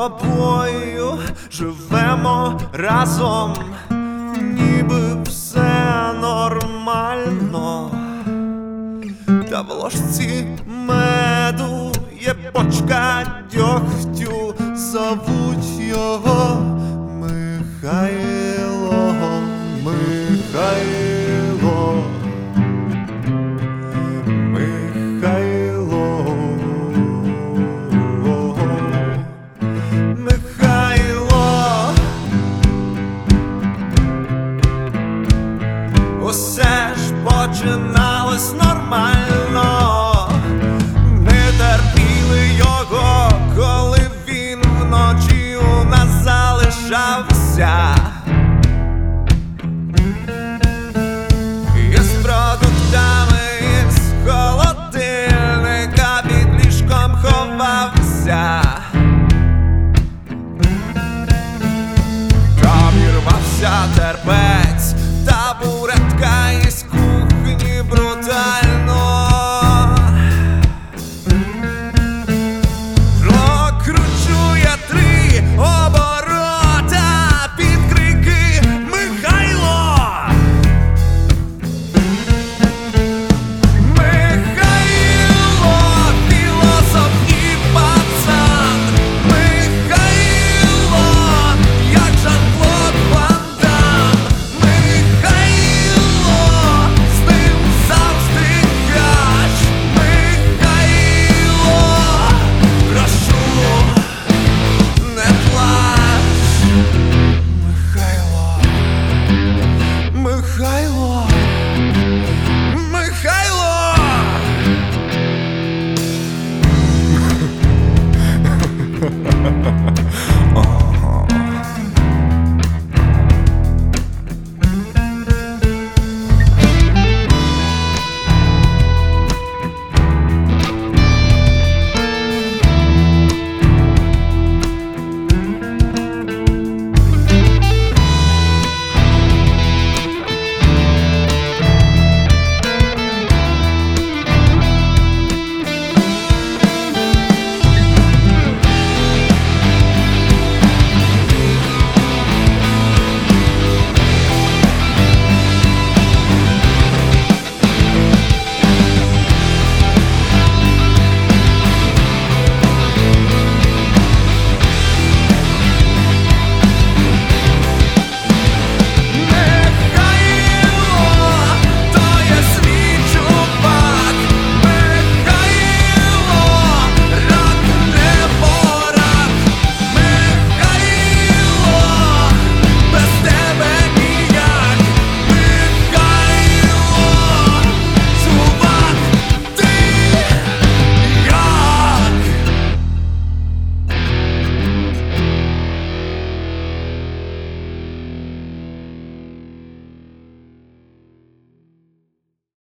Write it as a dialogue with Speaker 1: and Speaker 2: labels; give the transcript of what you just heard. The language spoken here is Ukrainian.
Speaker 1: тобою живемо разом, ніби все нормально. Та в ложці меду є бочка дьогтю, зовуть його Михайло, Михайло, Михайло, Михайло. Усе ж починалось нормально. Ми терпіли його, коли він вночі у нас залишався. Із продуктами із холодильника під ліжком ховався. Обірвався терпець.